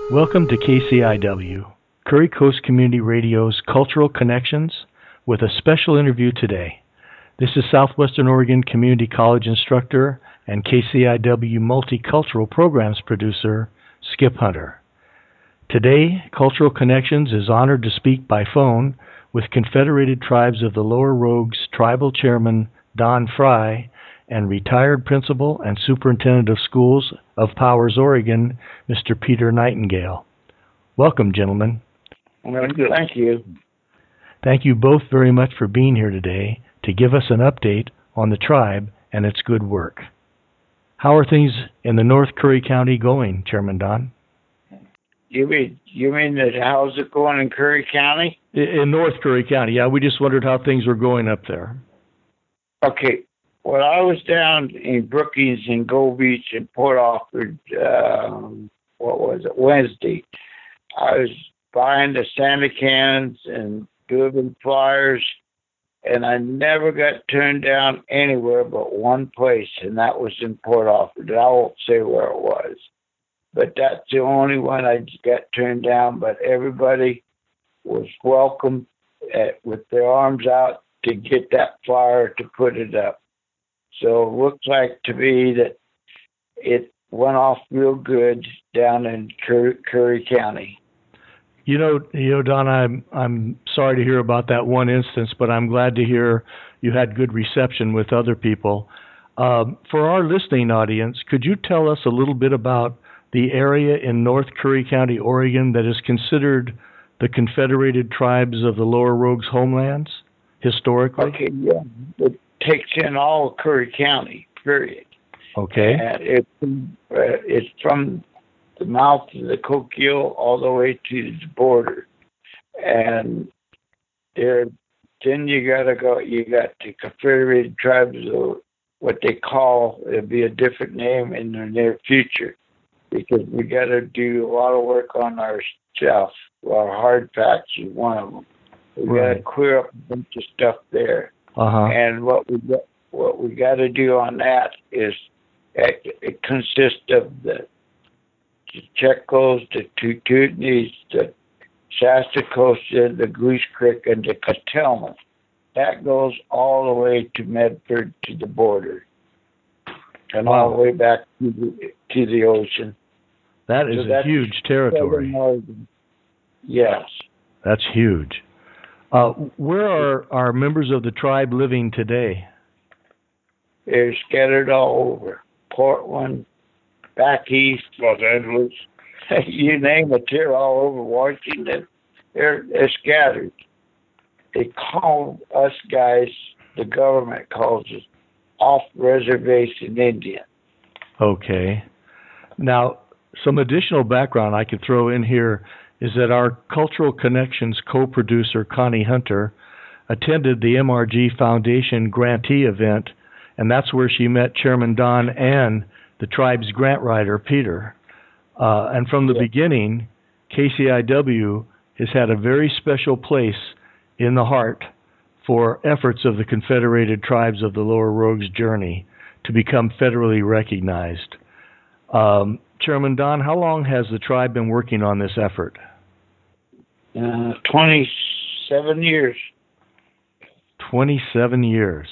Welcome to KCIW, Curry Coast Community Radio's Cultural Connections, with a special interview today. This is Southwestern Oregon Community College instructor and KCIW Multicultural Programs producer, Skip Hunter. Today, Cultural Connections is honored to speak by phone with Confederated Tribes of the Lower Rogues Tribal Chairman Don Fry and retired Principal and Superintendent of Schools of Powers, Oregon, Mr. Peter Nightingale. Welcome, gentlemen. Thank you. Thank you both very much for being here today to give us an update on the tribe and its good work. How are things in the North Curry County going, Chairman Don? You mean that how's it going in Curry County? In North Curry County, yeah. We just wondered how things were going up there. Okay. Well, I was down in Brookings and Gold Beach and Port Orford, Wednesday. I was buying the Santa cans and delivering flyers, and I never got turned down anywhere but one place, and that was in Port Orford. I won't say where it was, but that's the only one I got turned down, but everybody was welcome with their arms out to get that flyer to put it up. So it looks like to me that it went off real good down in Curry County. You know, Don, I'm sorry to hear about that one instance, but I'm glad to hear you had good reception with other people. For our listening audience, could you tell us a little bit about the area in North Curry County, Oregon, that is considered the Confederated Tribes of the Lower Rogues homelands historically? Okay, yeah. It takes in all of Curry County, period. Okay. And it's from the mouth of the Coquille all the way to the border. And then you got the Confederated Tribes of what they call, it'll be a different name in the near future, because we got to do a lot of work on our stuff. Our hard patch is one of them. We got to clear up a bunch of stuff there. And what we got to do on that is it consists of the Checos, the Tututnis, the Shasta Costa, the Goose Creek, and the Catelman. That goes all the way to Medford, to the border, and all the way back to the ocean. That is a huge territory. Yes. That's huge. Where are members of the tribe living today? They're scattered all over. Portland, back east, Los Angeles. You name it, they're all over Washington. They're scattered. They call us guys, the government calls us off-reservation Indian. Okay. Now, some additional background I could throw in here is that our Cultural Connections co-producer, Connie Hunter, attended the MRG Foundation grantee event, and that's where she met Chairman Don and the tribe's grant writer, Peter. And from the beginning, KCIW has had a very special place in the heart for efforts of the Confederated Tribes of the Lower Rogues journey to become federally recognized. Chairman Don, how long has the tribe been working on this effort? 27 years. 27 years.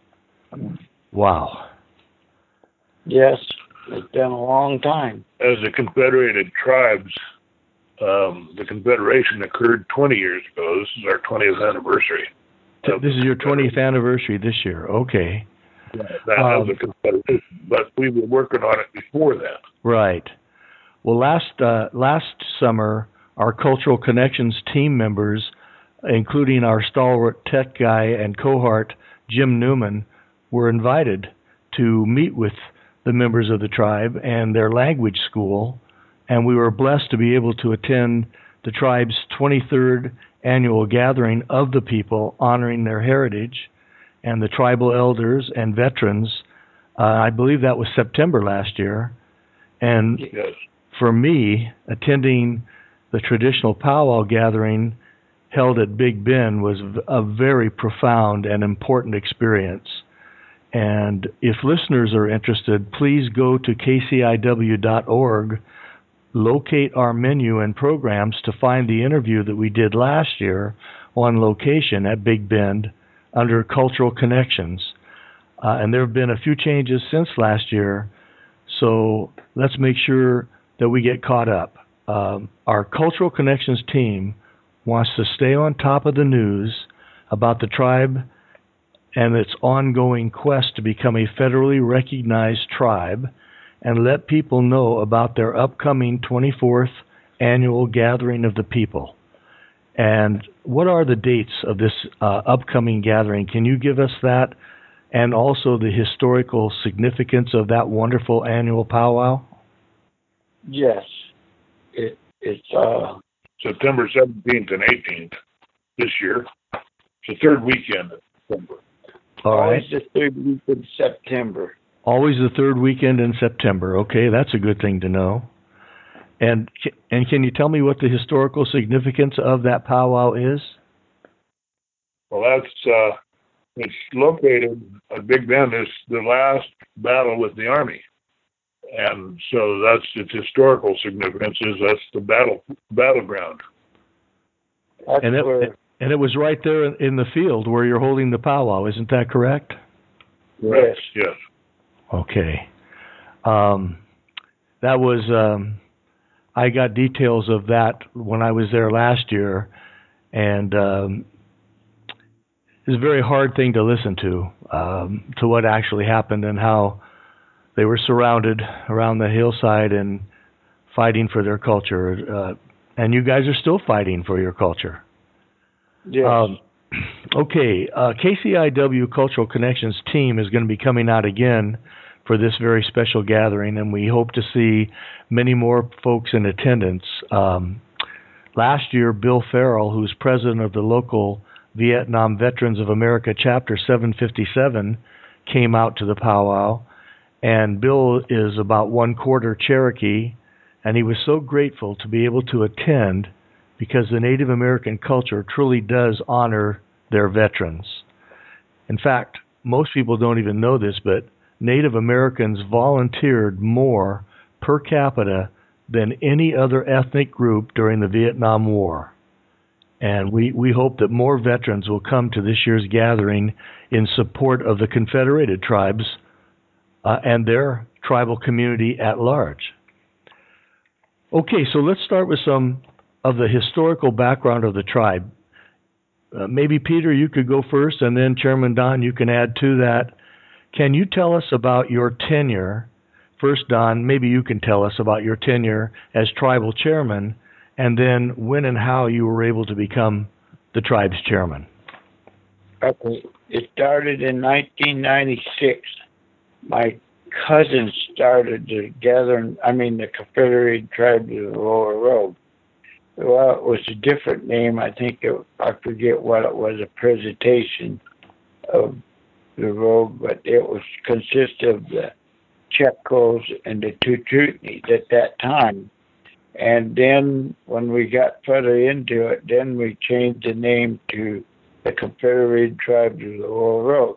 Wow. Yes, it's been a long time. As the Confederated Tribes, the Confederation occurred 20 years ago. This is our 20th anniversary. This is your 20th anniversary this year. Okay. That was a Confederation, but we were working on it before that. Right. Well, last summer, our Cultural Connections team members, including our stalwart tech guy and cohort, Jim Newman, were invited to meet with the members of the tribe and their language school, and we were blessed to be able to attend the tribe's 23rd annual gathering of the people honoring their heritage and the tribal elders and veterans. I believe that was September last year. And for me, attending the traditional powwow gathering held at Big Bend was a very profound and important experience. And if listeners are interested, please go to kciw.org locate our menu and programs to find the interview that we did last year on location at Big Bend under Cultural Connections. And there have been a few changes since last year, so let's make sure that we get caught up. Our Cultural Connections team wants to stay on top of the news about the tribe and its ongoing quest to become a federally recognized tribe, and let people know about their upcoming 24th annual Gathering of the People. And what are the dates of this upcoming gathering? Can you give us that, and also the historical significance of that wonderful annual powwow? Yes. It's September 17th and 18th this year. It's the third weekend of September. All right. always the third week of September. Always the third weekend in September. Okay, that's a good thing to know. And can you tell me what the historical significance of that powwow is? Well, it's located at Big Bend. Is the last battle with the Army, and so that's its historical significance. That's the battleground. That's And it was right there in the field where you're holding the powwow. Isn't that correct? Yes. Yes. Okay. That was. I got details of that when I was there last year, and it's a very hard thing to listen to what actually happened and how they were surrounded around the hillside and fighting for their culture. And you guys are still fighting for your culture. Yes. Okay, KCIW Cultural Connections team is going to be coming out again for this very special gathering, and we hope to see many more folks in attendance. Last year, Bill Farrell, who's president of the local Vietnam Veterans of America Chapter 757, came out to the powwow, and Bill is about 1/4 Cherokee, and he was so grateful to be able to attend because the Native American culture truly does honor their veterans. In fact, most people don't even know this, but Native Americans volunteered more per capita than any other ethnic group during the Vietnam War. And we hope that more veterans will come to this year's gathering in support of the Confederated Tribes and their tribal community at large. Okay, so let's start with some of the historical background of the tribe. Maybe, Peter, you could go first, and then Chairman Don, you can add to that. Can you tell us about your tenure? First, Don, maybe you can tell us about your tenure as tribal chairman, and then when and how you were able to become the tribe's chairman. Okay. It started in 1996. My cousin started the the Confederated Tribes of the Lower Road. Well, it was a different name. I I forget what it was, a presentation of the road, but it was consist of the Chepkos and the Tututnis at that time. And then when we got further into it, then we changed the name to the Confederated Tribes of the Lower Road.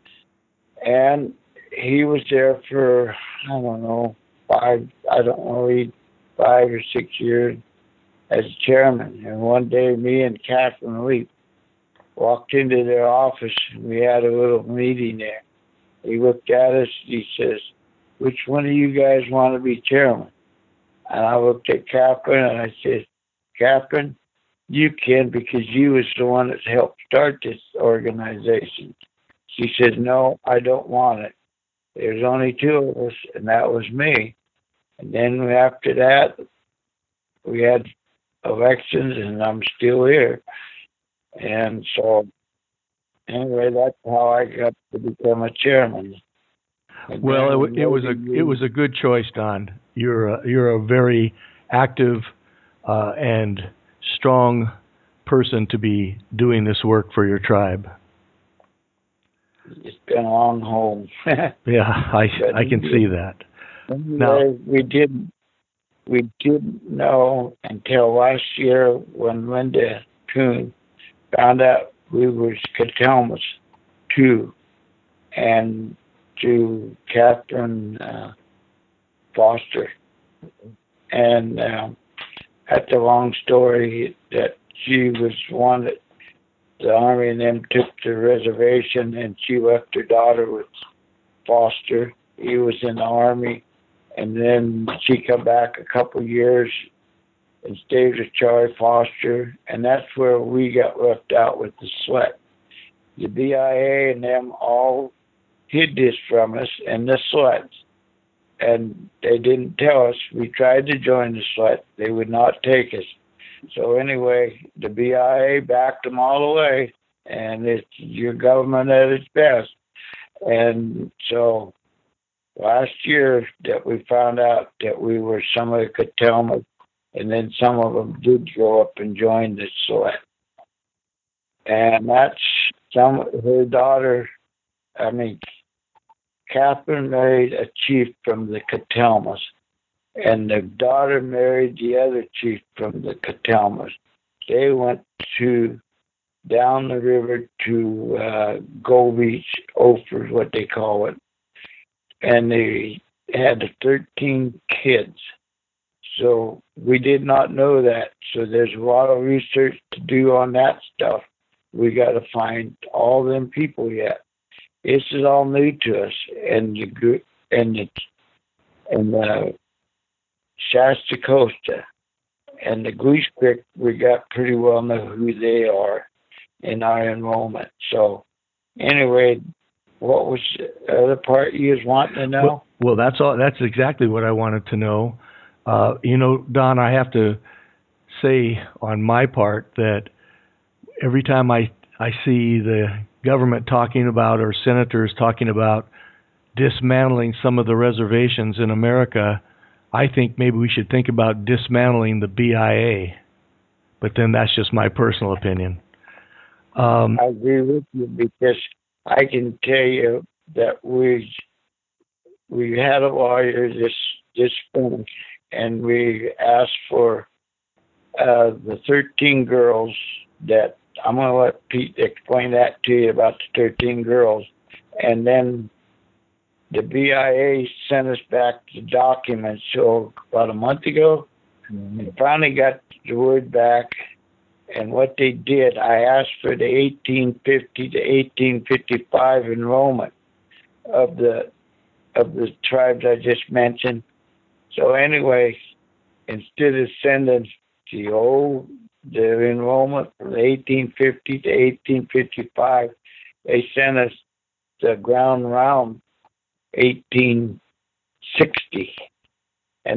And he was there for, 5 or 6 years as chairman. And one day, me and Catherine Leap walked into their office, and we had a little meeting there. He looked at us, he says, "Which one of you guys want to be chairman?" And I looked at Catherine, and I said, "Catherine, you can, because you was the one that helped start this organization." She said, "No, I don't want it. There's only 2 of us," and that was me. And then after that, we had elections, and I'm still here. And so, anyway, that's how I got to become a chairman. Well, it was a good choice, Don. You're a very active and strong person to be doing this work for your tribe. It's been a long haul. Yeah, I can see that. Now, we didn't know until last year when Linda Kuhn found out we were Catellmas too, and to Catherine Foster. and that's a long story that she was one that the Army and them took to the reservation, and she left her daughter with Foster. He was in the Army, and then she come back a couple years and stayed with Charlie Foster, and that's where we got left out with the SLET. The BIA and them all hid this from us and the SLETs, and they didn't tell us. We tried to join the SLET. They would not take us. So anyway, the BIA backed them all away, and it's your government at its best. And so last year that we found out that we were some of the Catelmas, and then some of them did go up and join the SLET. And that's her daughter, Catherine married a chief from the Catelmas, and the daughter married the other chief from the Catelmas. They went down the river to Gold Beach, Ophir, what they call it, and they had 13 kids. So we did not know that. So there's a lot of research to do on that stuff. We got to find all them people yet. This is all new to us, and the Shasta Costa and the Goose Creek, we got pretty well know who they are in our enrollment. So anyway, what was the other part you was wanting to know? Well, that's all. That's exactly what I wanted to know. Don, I have to say on my part that every time I see the government talking about, or senators talking about, dismantling some of the reservations in America, I think maybe we should think about dismantling the BIA. But then that's just my personal opinion. I agree with you, because I can tell you that we had a lawyer this spring, and we asked for the 13 girls that I'm going to let Pete explain that to you about the 13 girls. And then the BIA sent us back the documents. So about a month ago, we finally got the word back. And what they did, I asked for the 1850 to 1855 enrollment of the tribes I just mentioned. So anyway, instead of sending the enrollment from 1850 to 1855, they sent us the ground round 1860, and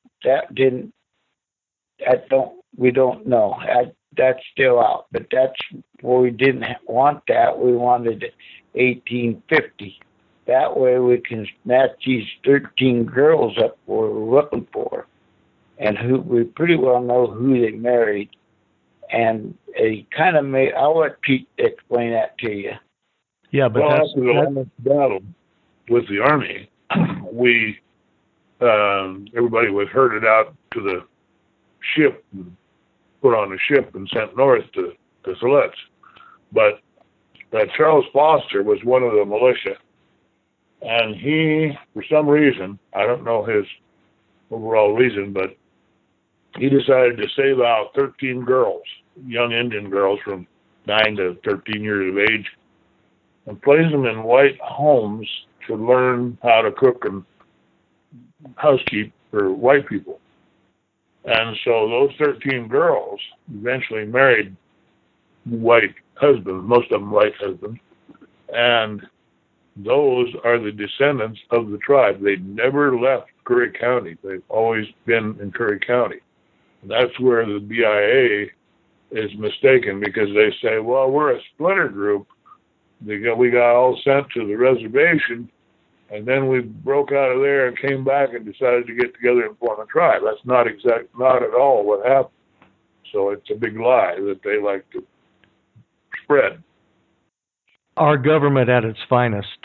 we don't know. That's still out, but that's where we didn't want that. We wanted 1850. That way we can match these 13 girls up we're looking for, and who we pretty well know who they married. And it kind of made. I'll let Pete explain that to you. Yeah, but after the last battle with the Army, we everybody was herded out to the ship, and put on a ship and sent north to Siletz. But Charles Foster was one of the militia, and he, for some reason, I don't know his overall reason, but he decided to save out 13 girls, young Indian girls from 9 to 13 years of age, and place them in white homes to learn how to cook and housekeep for white people. And so those 13 girls eventually married white husbands, most of them white husbands, and those are the descendants of the tribe. They never left Curry County. They've always been in Curry County. And that's where the BIA is mistaken, because they say, well, we're a splinter group. We got all sent to the reservation, and then we broke out of there and came back and decided to get together and form a tribe. That's not at all what happened. So it's a big lie that they like to spread. Our government at its finest.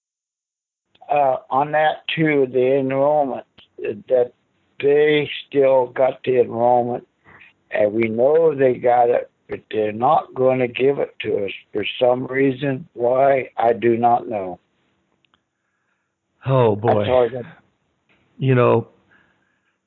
On that too, the enrollment, that they still got the enrollment, and we know they got it, but they're not going to give it to us for some reason. Why, I do not know. Oh boy.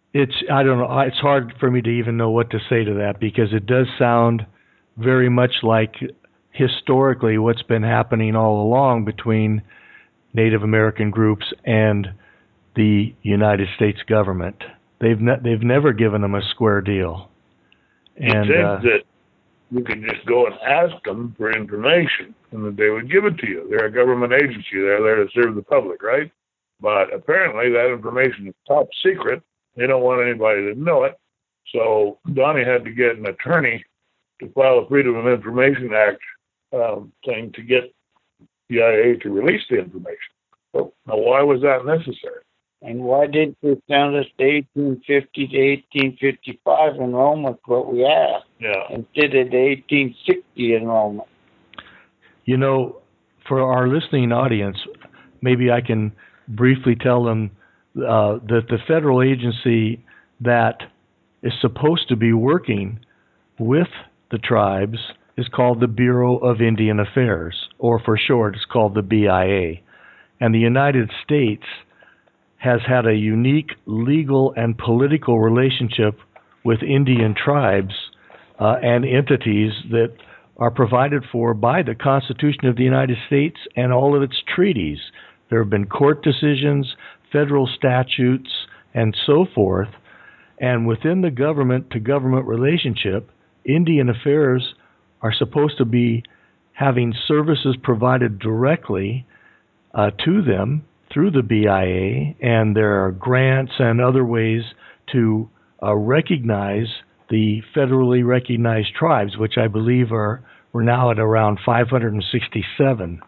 I don't know. It's hard for me to even know what to say to that because it does sound very much like historically what's been happening all along between Native American groups and the United States government. They've never given them a square deal. And you think that you could just go and ask them for information and that they would give it to you. They're a government agency. They're there to serve the public, right? But apparently that information is top secret. They don't want anybody to know it. So Donnie had to get an attorney to file a Freedom of Information Act thing to get the IA to release the information. So now why was that necessary? And why didn't they send us the 1850 to 1855 enrollment, what we have, instead of the 1860 enrollment? You know, for our listening audience, maybe I can briefly tell them that the federal agency that is supposed to be working with the tribes is called the Bureau of Indian Affairs, or for short, it's called the BIA. And the United States has had a unique legal and political relationship with Indian tribes and entities that are provided for by the Constitution of the United States and all of its treaties. There have been court decisions, federal statutes, and so forth. And within the government-to-government relationship, Indian Affairs are supposed to be having services provided directly to them through the BIA, and there are grants and other ways to recognize the federally recognized tribes, which I believe we're now at around 567.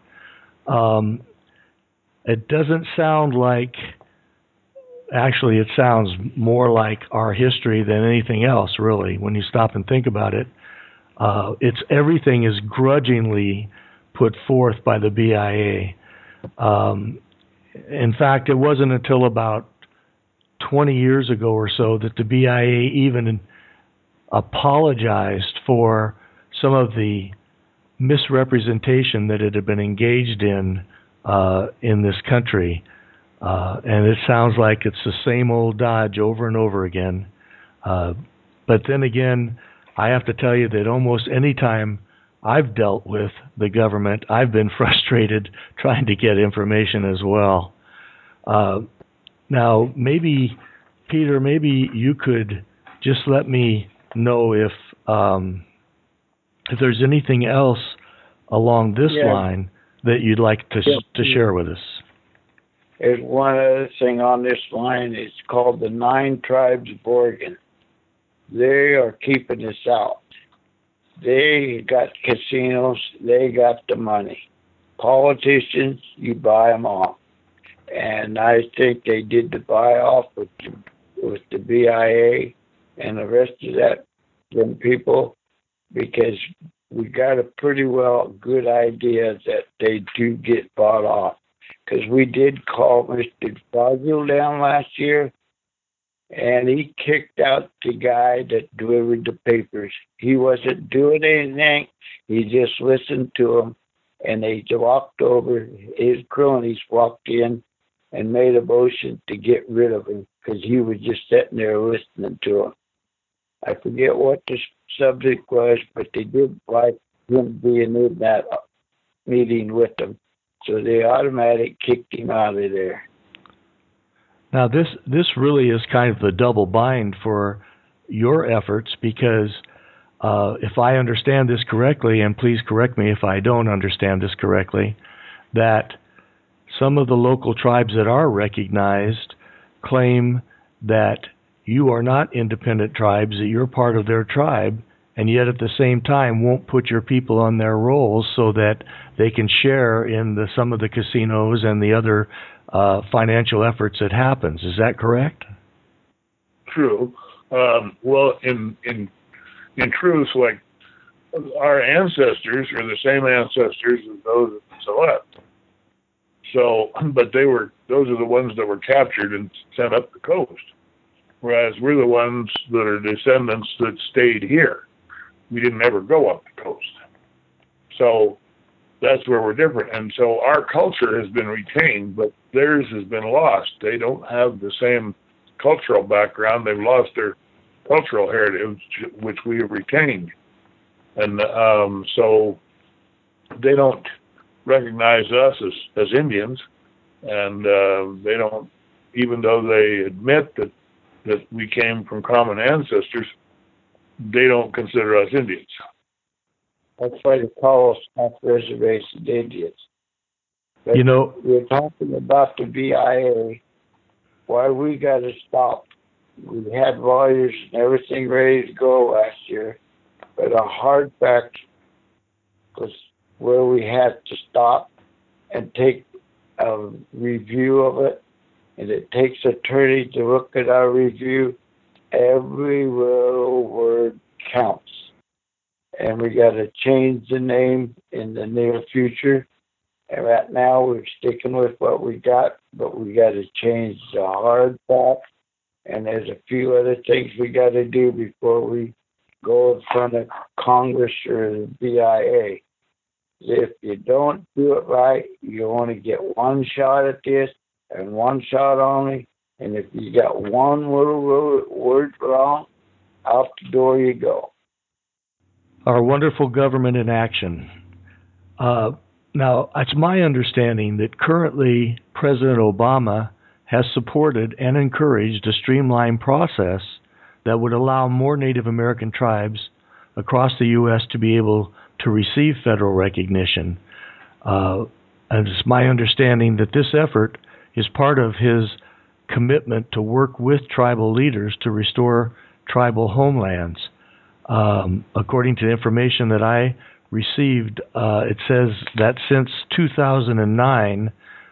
It doesn't sound like, actually it sounds more like our history than anything else, really, when you stop and think about it. Everything is grudgingly put forth by the BIA. In fact, it wasn't until about 20 years ago or so that the BIA even apologized for some of the misrepresentation that it had been engaged in this country. And it sounds like it's the same old dodge over and over again. But then again, I have to tell you that almost any time I've dealt with the government, I've been frustrated trying to get information as well. Now, maybe, Peter, maybe you could just let me know if there's anything else along this line that you'd like to share with us. There's one other thing on this line. It's called the 9 Tribes of Oregon. They are keeping us out. They got casinos. They got the money. Politicians, you buy them off. And I think they did the buy off with the BIA and the rest of that from people, because we got a pretty good idea that they do get bought off. Because we did call Mr. Fazil down last year, and he kicked out the guy that delivered the papers. He wasn't doing anything. He just listened to them, and they walked over. His cronies walked in and made a motion to get rid of him because he was just sitting there listening to him. I forget what the subject was, but they did like him being in that meeting with them. So they automatically kicked him out of there. Now, this really is kind of the double bind for your efforts, because if I understand this correctly, and please correct me if I don't understand this correctly, that some of the local tribes that are recognized claim that you are not independent tribes, that you're part of their tribe, and yet at the same time won't put your people on their rolls so that they can share in some of the casinos and the other financial efforts that happens. Is that correct? True. Well, in truth, like our ancestors are the same ancestors as those of Celeste. So, but those are the ones that were captured and sent up the coast, whereas we're the ones that are descendants that stayed here. We didn't ever go up the coast. So that's where we're different. And so our culture has been retained, but theirs has been lost. They don't have the same cultural background. They've lost their cultural heritage, which we have retained. And so they don't recognize us as Indians, and they don't, even though they admit that we came from common ancestors, they don't consider us Indians. That's why they call us off-reservation Indians. But we're talking about the BIA. Why we got to stop. We had lawyers and everything ready to go last year, but a hard fact was where we had to stop and take a review of it, and it takes attorney to look at our review. Every little word counts, and we got to change the name in the near future. And right now we're sticking with what we got, but we got to change the hard fact. And there's a few other things we got to do before we go in front of Congress or the BIA. If you don't do it right, you only get one shot at this and one shot only. And if you got one little word wrong, out the door you go. Our wonderful government in action. Now, it's my understanding that currently President Obama has supported and encouraged a streamlined process that would allow more Native American tribes across the U.S. to be able to receive federal recognition. And it's my understanding that this effort is part of his commitment to work with tribal leaders to restore tribal homelands. According to the information that I received, it says that since 2009,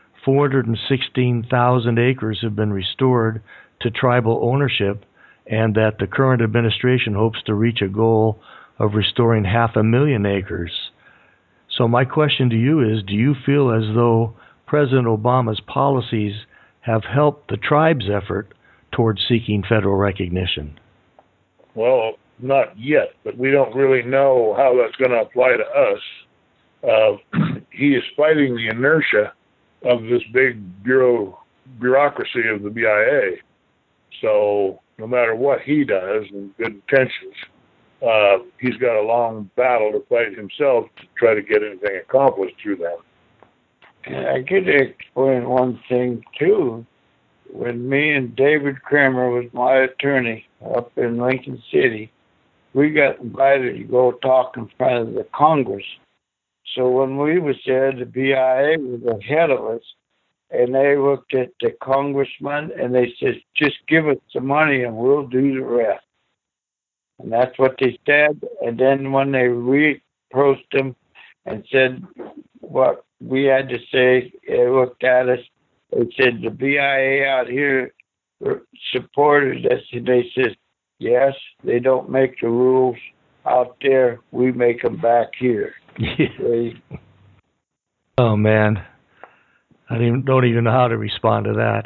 416,000 acres have been restored to tribal ownership, and that the current administration hopes to reach a goal of restoring 500,000 acres. So my question to you is, do you feel as though President Obama's policies have helped the tribe's effort towards seeking federal recognition? Well, not yet, but we don't really know how that's going to apply to us. He is fighting the inertia of this big bureaucracy of the BIA. So no matter what he does, and good intentions, he's got a long battle to fight himself to try to get anything accomplished through that. And I could explain one thing too. When me and David Kramer was my attorney up in Lincoln City, we got invited to go talk in front of the Congress. So when we was there, the BIA was ahead of us, and they looked at the congressman and they said, just give us the money and we'll do the rest. And that's what they said. And then when they reapproached them and said what we had to say, they looked at us. They said, the BIA out here supported us. And they said, yes, they don't make the rules out there. We make them back here. Yeah. Oh, man. I don't even know how to respond to that.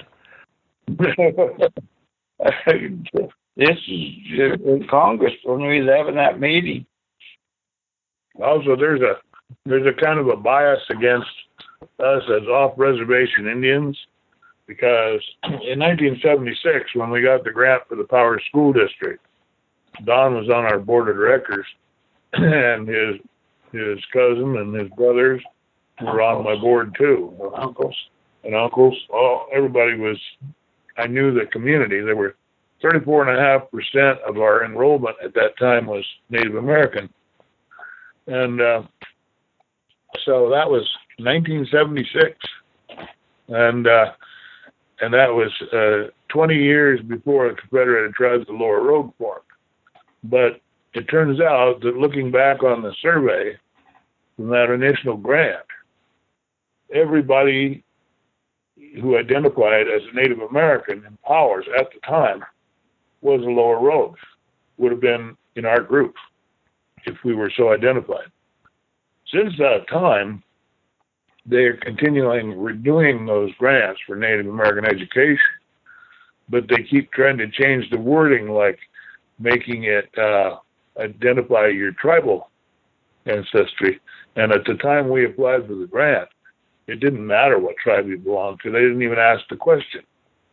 This is in Congress when we was having that meeting. Also, there's a kind of a bias against us as off-reservation Indians, because in 1976, when we got the grant for the Powers School District, Don was on our board of directors, and his cousin and his brothers were on my board too. Uncles. Oh, everybody was. I knew the community. There were 34.5% of our enrollment at that time was Native American, and so that was 1976, and that was 20 years before the Confederated Tribes of the Lower Road formed. But it turns out that looking back on the survey from that initial grant, everybody who identified as a Native American in Powers at the time was a Lower Road, would have been in our group if we were so identified. Since that time, they're continuing renewing those grants for Native American education, but they keep trying to change the wording, like making it identify your tribal ancestry. And at the time we applied for the grant, it didn't matter what tribe you belonged to. They didn't even ask the question.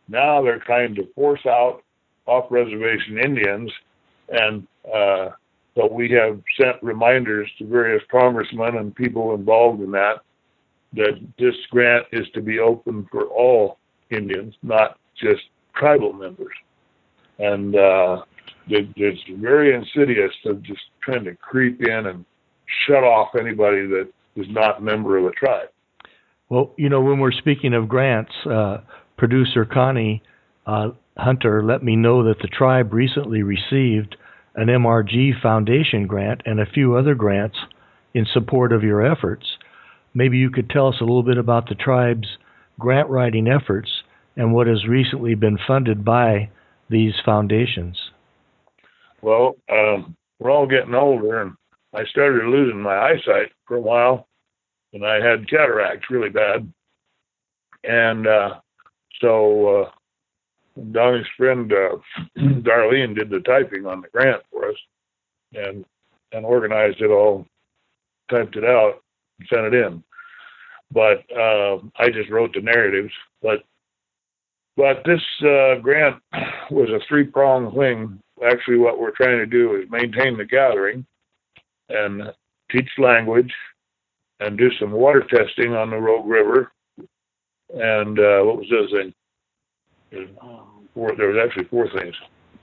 Now they're trying to force out off-reservation Indians, and so we have sent reminders to various congressmen and people involved in that this grant is to be open for all Indians, not just tribal members. And it's very insidious to just trying to creep in and shut off anybody that is not a member of a tribe. Well, when we're speaking of grants, producer Connie Hunter let me know that the tribe recently received an MRG Foundation grant and a few other grants in support of your efforts. Maybe you could tell us a little bit about the tribe's grant writing efforts and what has recently been funded by these foundations. Well, we're all getting older, and I started losing my eyesight for a while, and I had cataracts really bad. And so Donnie's friend Darlene did the typing on the grant for us and organized it all, typed it out, and sent it in. But I just wrote the narratives. But this grant was a three-pronged thing. Actually, what we're trying to do is maintain the gathering and teach language and do some water testing on the Rogue River. And what was the other thing? There was actually four things.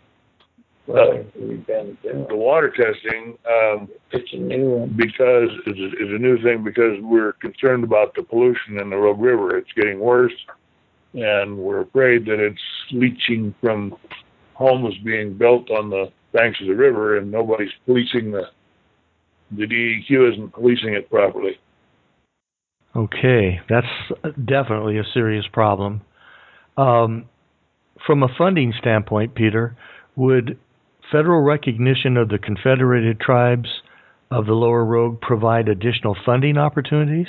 The water testing it's a new one. because is a new thing because we're concerned about the pollution in the Rogue River. It's getting worse, and we're afraid that it's leaching from homes being built on the banks of the river, and nobody's policing the DEQ isn't policing it properly. Okay, that's definitely a serious problem. From a funding standpoint, Peter, would federal recognition of the Confederated Tribes of the Lower Rogue provide additional funding opportunities?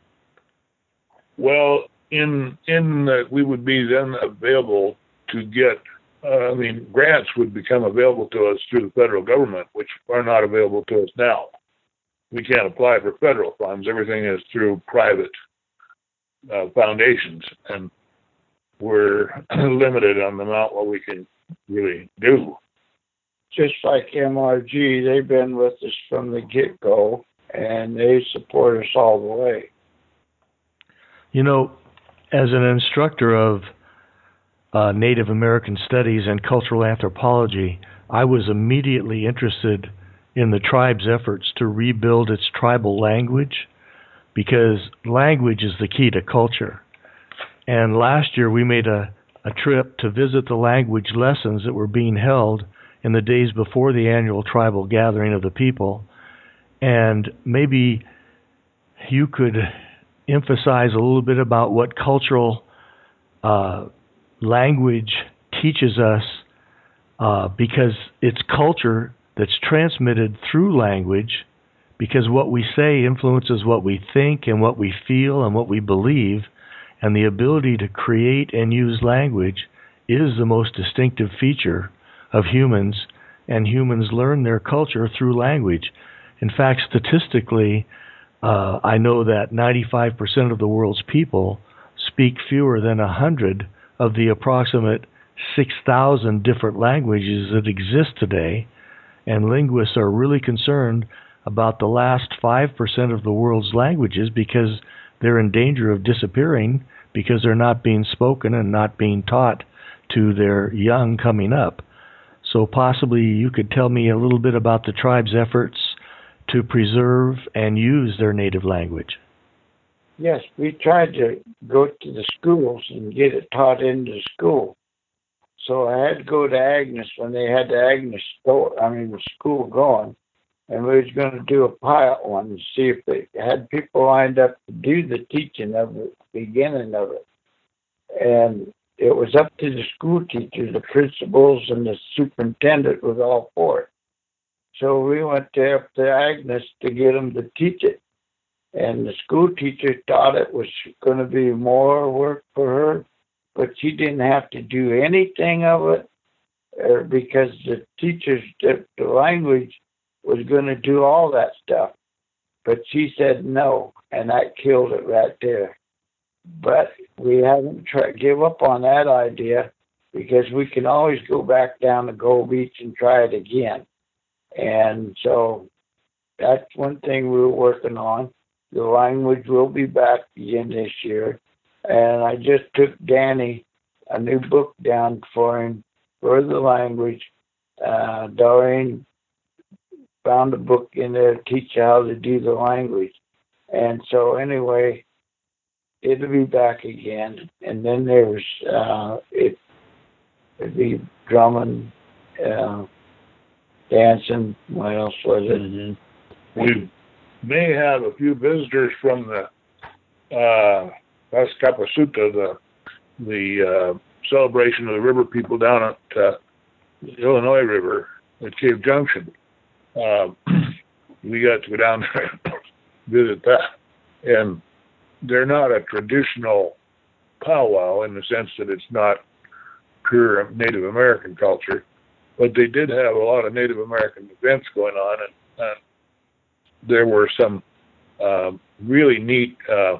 Well, in that we would be then available to get, grants would become available to us through the federal government, which are not available to us now. We can't apply for federal funds. Everything is through private foundations, and we're limited on the amount what we can really do. Just like MRG, they've been with us from the get-go, and they support us all the way. As an instructor of Native American Studies and Cultural Anthropology, I was immediately interested in the tribe's efforts to rebuild its tribal language, because language is the key to culture. And last year we made a trip to visit the language lessons that were being held in the days before the annual tribal gathering of the people. And maybe you could emphasize a little bit about what cultural language teaches us, because it's culture that's transmitted through language, because what we say influences what we think and what we feel and what we believe, and the ability to create and use language is the most distinctive feature of humans, and humans learn their culture through language. In fact, statistically, I know that 95% of the world's people speak fewer than 100 of the approximate 6,000 different languages that exist today, and linguists are really concerned about the last 5% of the world's languages because they're in danger of disappearing because they're not being spoken and not being taught to their young coming up. So possibly you could tell me a little bit about the tribe's efforts to preserve and use their native language. Yes, we tried to go to the schools and get it taught in the school. So I had to go to Agnes when they had the Agnes the school going, and we was going to do a pilot one and see if they had people lined up to do the teaching of the beginning of it. And it was up to the school teachers, the principals, and the superintendent was all for it. So we went up to Agnes to get them to teach it. And the school teacher thought it was going to be more work for her, but she didn't have to do anything of it because the teachers, the language was going to do all that stuff. But she said no, and that killed it right there. but we haven't give up on that idea because we can always go back down to Gold Beach and try it again. And so that's one thing we're working on. The language will be back again this year. And I just took Danny a new book down for him for the language. Doreen found a book in there to teach you how to do the language. And so anyway, it'll be back again. And then there's it'd be drumming, dancing. What else was it? Mm-hmm. We may have a few visitors from the Pascapasuta, the celebration of the river people down at the Illinois River at Cave Junction. We got to go down there and visit that. And they're not a traditional powwow in the sense that it's not pure Native American culture, but they did have a lot of Native American events going on, and there were some really neat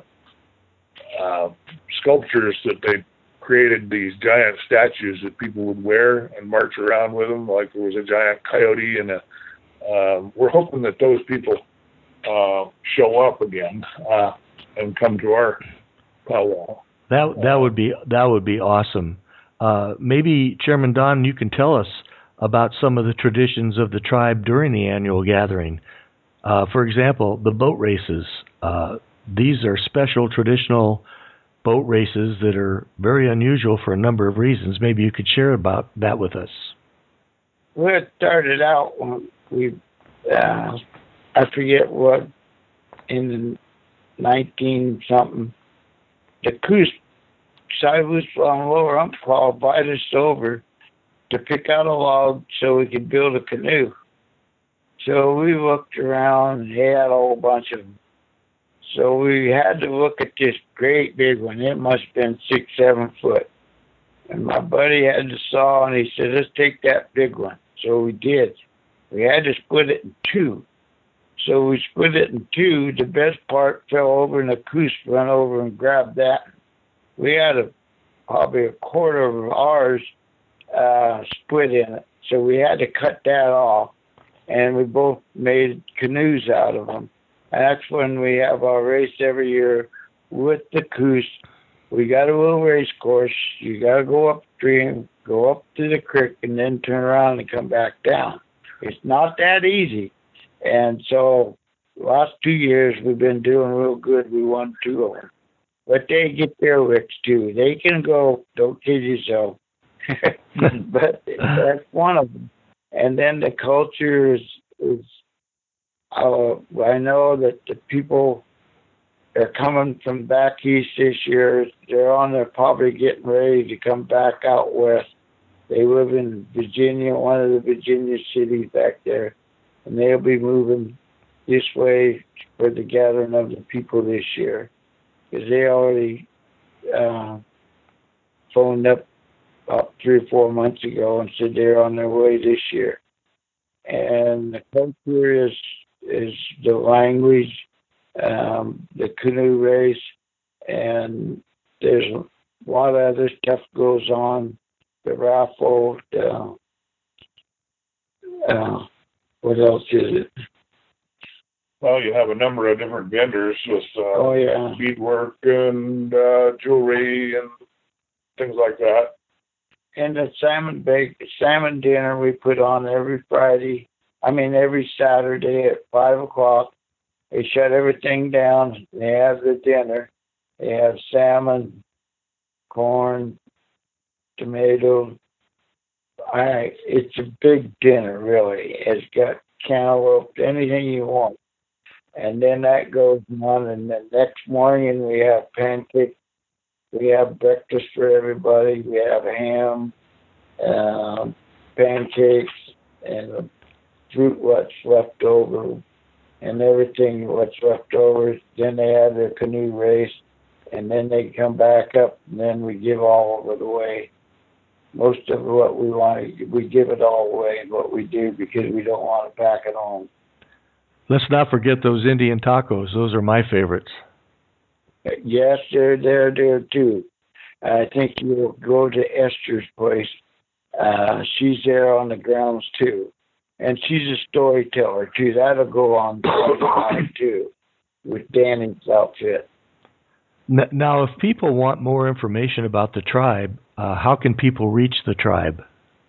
sculptures that they created, these giant statues that people would wear and march around with them, like there was a giant coyote, and we're hoping that those people show up again and come to our powwow. That would be awesome. Maybe Chairman Don, you can tell us about some of the traditions of the tribe during the annual gathering. For example, the boat races. These are special traditional boat races that are very unusual for a number of reasons. Maybe you could share about that with us. Well, it started out when we, I forget what, in the 19-something, the Coos Saivus on Lower Umpqua invited us over to pick out a log so we could build a canoe. So we looked around and they had a whole bunch of them. So we had to look at this great big one. It must have been 6-7 foot. And my buddy had the saw and he said, let's take that big one. So we did. We had to split it in two. So we split it in two. The best part fell over and the Coos ran over and grabbed that. We had probably a quarter of ours split in it. So we had to cut that off. And we both made canoes out of them. And that's when we have our race every year with the Coos. We got a little race course. You got to go upstream, go up to the creek, and then turn around and come back down. It's not that easy. And so last 2 years we've been doing real good. We won 2 of them. But they get their licks too. They can go, don't kid yourself. But that's one of them. And then the culture is I know that the people are coming from back east this year. They're probably getting ready to come back out west. They live in Virginia, one of the Virginia cities back there, and they'll be moving this way for the gathering of the people this year, because they already phoned up about 3 or 4 months ago and said they're on their way this year. And the culture is the language, the canoe race, and there's a lot of other stuff goes on. The raffle, what else is it? Well, you have a number of different vendors with beadwork and jewelry and things like that. And the salmon dinner we put on every Saturday at 5 o'clock. They shut everything down. They have the dinner. They have salmon, corn, tomato. It's a big dinner, really. It's got cantaloupe, anything you want. And then that goes on, and the next morning we have pancakes. We have breakfast for everybody. We have ham, pancakes, and fruit what's left over, and everything what's left over. Then they have their canoe race, and then they come back up, and then we give all of it away. Most of what we want, we give it all away, what we do, because we don't want to pack it home. Let's not forget those Indian tacos. Those are my favorites. Yes, they're there too. I think you'll go to Esther's place. She's there on the grounds too. And she's a storyteller too. That'll go on Friday too with Danny's outfit. Now, if people want more information about the tribe, how can people reach the tribe?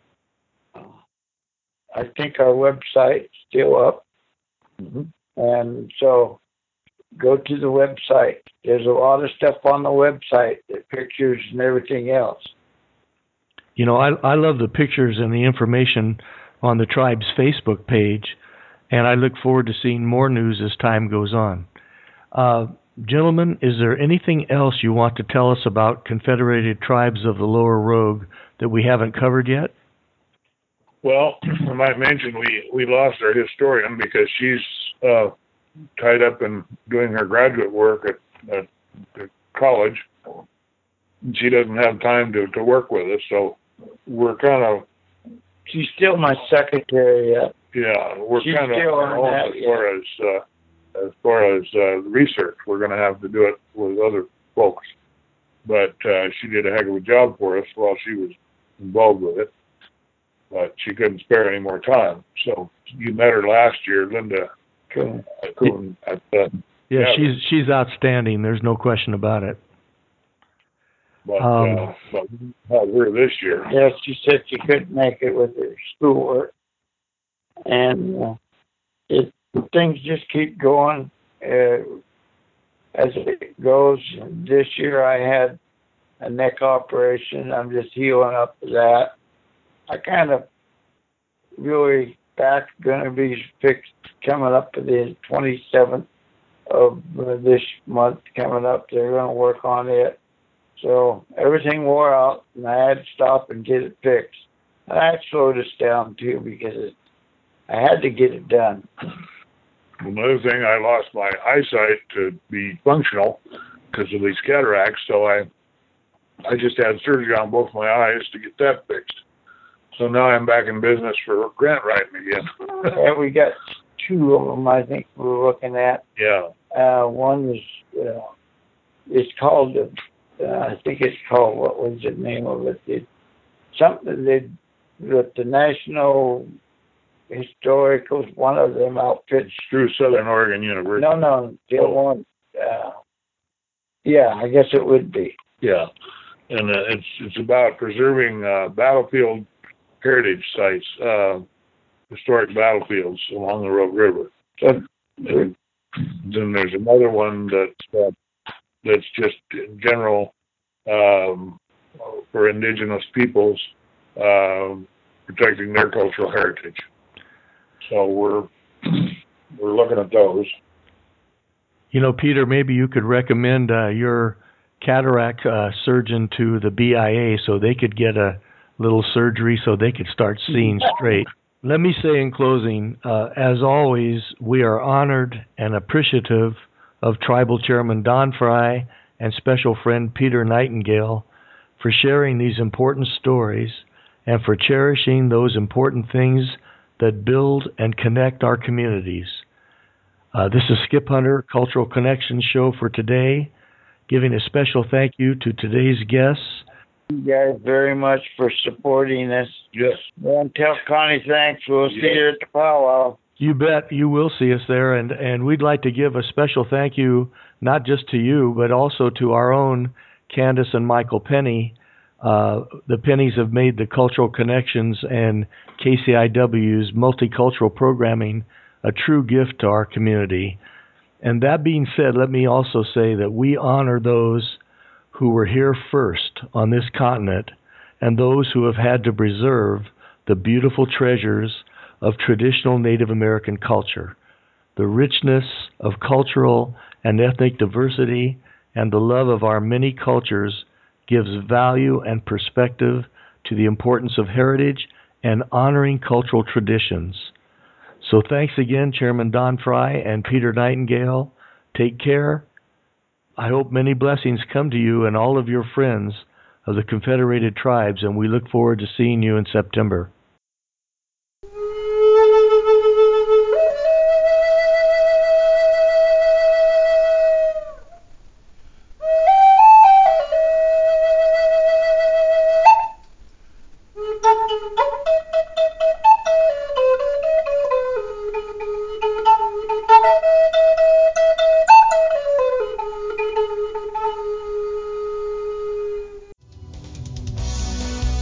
I think our website's still up. Mm-hmm. And so go to the website. There's a lot of stuff on the website, the pictures and everything else. You know, I love the pictures and the information on the tribe's Facebook page, and I look forward to seeing more news as time goes on. Gentlemen, is there anything else you want to tell us about Confederated Tribes of the Lower Rogue that we haven't covered yet? Well, I might mention we lost our historian because she's tied up in doing her graduate work at college. She doesn't have time to work with us, so we're kind of... She's still my secretary. Yeah, we're kind of on as far as research. We're going to have to do it with other folks. But she did a heck of a job for us while she was involved with it. But she couldn't spare any more time. So you met her last year, Linda Kuhn. Yeah, she's outstanding. There's no question about it. But we're this year. Yes, she said she couldn't make it with her schoolwork. And things just keep going as it goes. This year I had a neck operation. I'm just healing up for that. I kind of really back going to be fixed coming up to the 27th of this month coming up. They're going to work on it. So everything wore out, and I had to stop and get it fixed. And that slowed us down, too, because I had to get it done. Another thing, I lost my eyesight to be functional because of these cataracts, so I just had surgery on both my eyes to get that fixed. So now I'm back in business for grant writing again. And we got two of them, I think we were looking at. Yeah. One is, it's called... I think it's called, what was the name of it? Something that the National Historical, one of them outfits. Through Southern Oregon University. No, the other one. Yeah, I guess it would be. Yeah, and it's about preserving battlefield heritage sites, historic battlefields along the Rogue River. So then there's another one that's just in general for indigenous peoples, protecting their cultural heritage. So we're looking at those. You know, Peter, maybe you could recommend your cataract surgeon to the BIA so they could get a little surgery so they could start seeing straight. Let me say in closing, as always, we are honored and appreciative of Tribal Chairman Don Fry and special friend Peter Nightingale for sharing these important stories and for cherishing those important things that build and connect our communities. This is Skip Hunter, Cultural Connections show for today, giving a special thank you to today's guests. Thank you guys very much for supporting us. Yes. And tell Connie thanks. We'll see you at the powwow. You bet you will see us there, and we'd like to give a special thank you not just to you, but also to our own Candace and Michael Penny. The Pennies have made the Cultural Connections and KCIW's multicultural programming a true gift to our community. And that being said, let me also say that we honor those who were here first on this continent and those who have had to preserve the beautiful treasures of traditional Native American culture, the richness of cultural and ethnic diversity, and the love of our many cultures gives value and perspective to the importance of heritage and honoring cultural traditions. So thanks again, Chairman Don Fry and Peter Nightingale. Take care. I hope many blessings come to you and all of your friends of the Confederated Tribes, and we look forward to seeing you in September.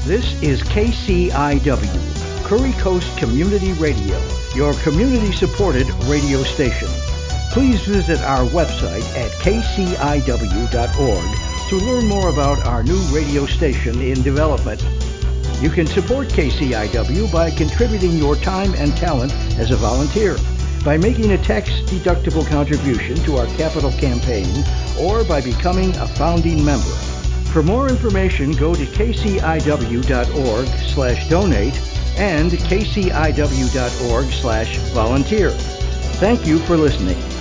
This is KCIW, Curry Coast Community Radio, your community-supported radio station. Please visit our website at kciw.org to learn more about our new radio station in development. You can support KCIW by contributing your time and talent as a volunteer, by making a tax-deductible contribution to our capital campaign, or by becoming a founding member. For more information, go to kciw.org/donate and kciw.org/volunteer. Thank you for listening.